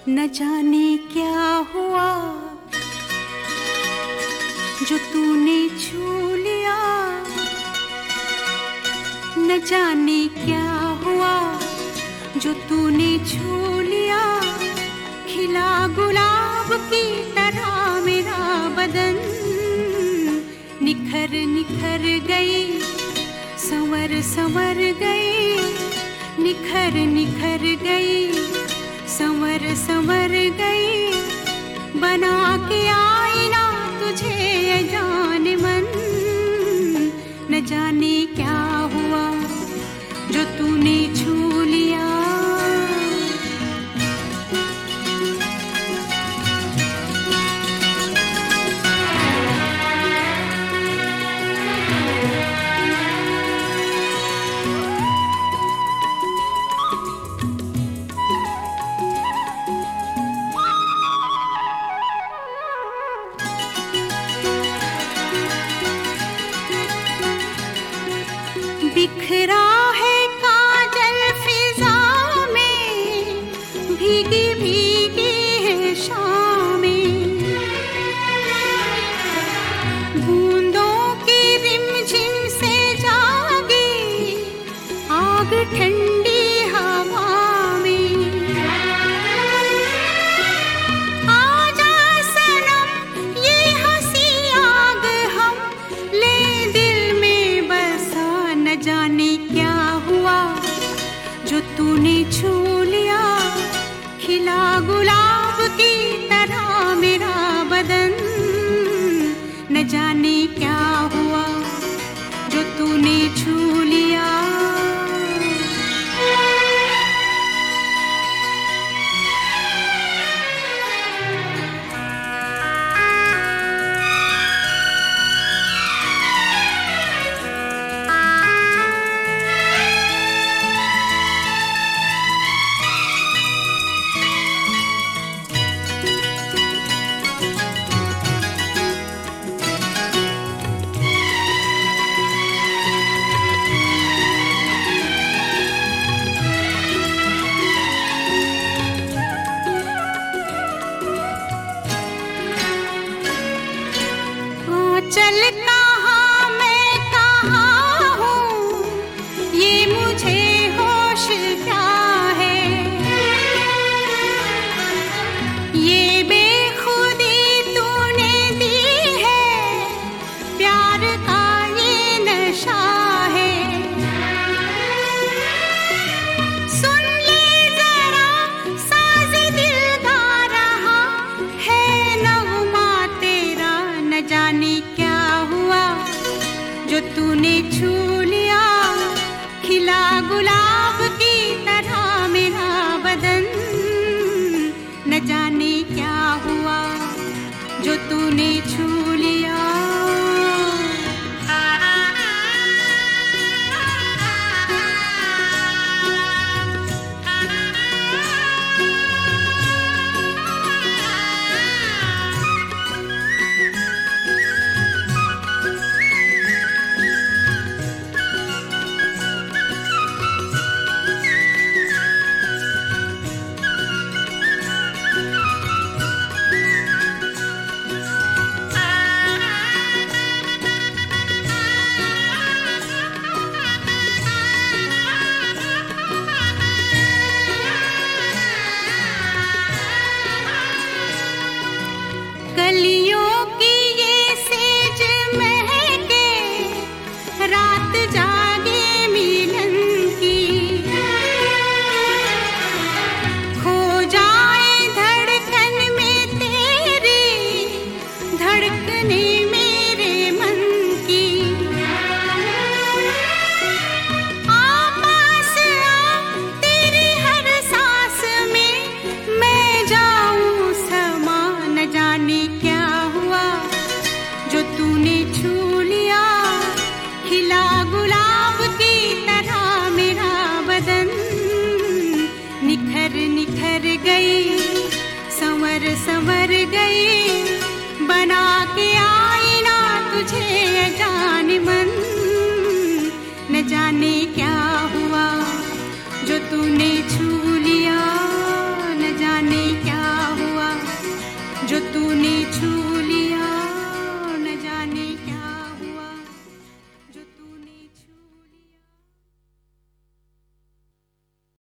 न जाने क्या हुआ जो तूने छू लिया, न जाने क्या हुआ जो तूने छू लिया। खिला गुलाब की तरह मेरा बदन निखर निखर गई, संवर संवर गई, निखर निखर गई, संवर संवर गई। बना के आईना तुझे जाने मन, न जाने क्या हुआ जो तूने छू लिया। बिखरा है काजल फिजा में, भीगी भीगी है शामें, बूंदों की रिमझिम से जागी आग ठंडी हवा में। आजा सनम ये हंसी आग हम ले दिल में बसा। न जाने क्या हुआ जो तूने छू लिया। खिला गुलाब की तरह मेरा बदन, न जाने क्या हुआ जो तूने छू लिया। चल कहाँ मैं कहाँ हूँ ये मुझे होश क्या है। ये बेखुदी तूने दी है, प्यार का ये नशा है। सुन ले जरा साज़ दिल गा रहा है नग़मा तेरा। न जाने क्या हुआ जो तूने छू लिया। खिला गुलाब की तरह मेरा बदन, न जाने क्या हुआ जो तूने छू लिया। कलियों की ये सेज महके, रात जागे मिलन की। खो जाए धड़कन में तेरी, धड़कने मेरे मन की। आ पास आ तेरी हर सांस में मैं जाऊं समा। न जाने क्या हुआ जो तूने छू लिया। खिला गुलाब की तरह मेरा बदन, निखर निखर गई, संवर संवर गई। बना के आईना तुझे जाने मन, न जाने क्या हुआ जो तूने छू